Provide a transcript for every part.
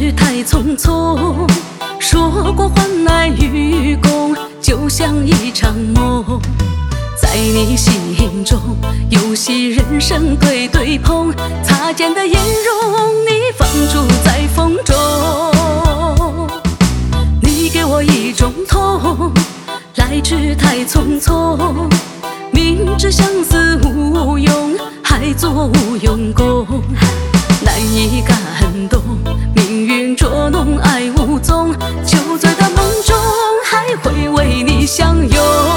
去太匆匆，说过患难与共，就像一场梦。在你心中，游戏人生对对碰，擦肩的颜容，你放逐在风中。你给我一种痛，来去太匆匆，明知相思无用，还做无用功。难以感动，命运捉弄爱无踪，酒醉的梦中还会为你相拥。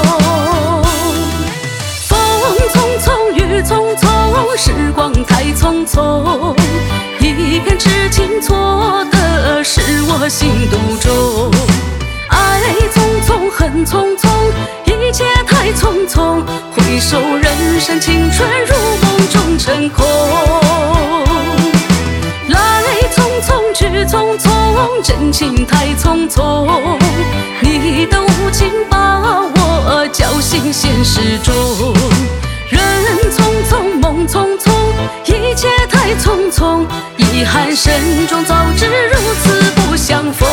风匆匆，雨匆匆，时光太匆匆，一片痴情错的是我心独钟。爱匆匆，恨匆匆，一切太匆匆，回首人生青春如梦中成空。去匆匆，真情太匆匆，你的无情把我搅醒现实中。人匆匆，梦匆匆，一切太匆匆，遗憾深重，早知如此不相逢。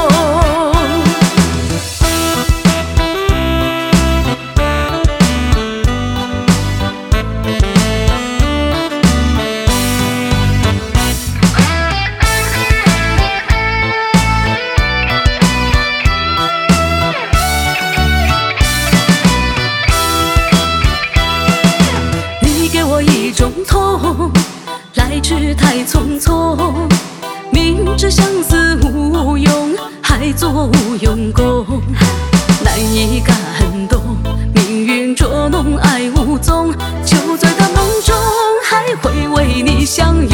痛，来去太匆匆，明知相思无用，还做无用功。难以感动，命运捉弄爱无踪，酒醉的梦中还会为你相拥。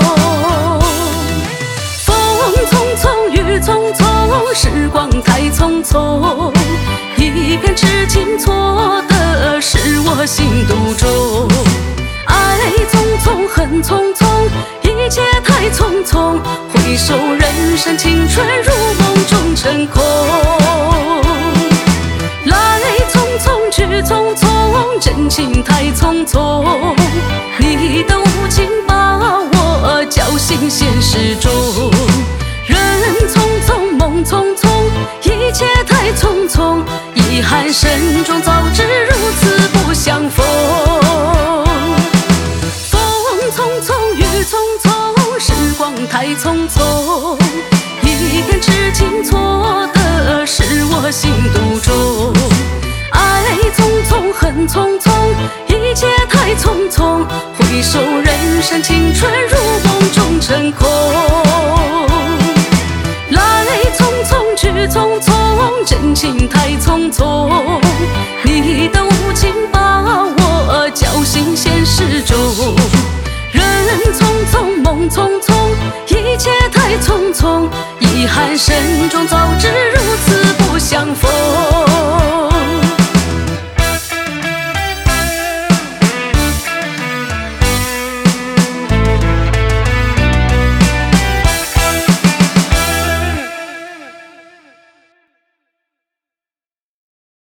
风匆匆，雨匆匆，时光太匆匆，一片痴情错的是我心独钟。爱匆匆，恨匆匆，一切太匆匆，回首人生青春如梦中成空。来匆匆，去匆匆，真情太匆匆，你的无情把我搅醒现实中。人匆匆，梦匆匆，一切太匆匆，遗憾深重，早知如此不相逢。匆匆，雨匆匆，时光太匆匆，一片痴情错的是我心独钟。爱匆匆，恨匆匆，一切太匆匆，回首人生青春如梦中成空。来匆匆，去匆匆，真情太匆匆，你的无情把我搅醒现实中。人匆匆，梦匆匆，一切太匆匆，遗憾深重，早知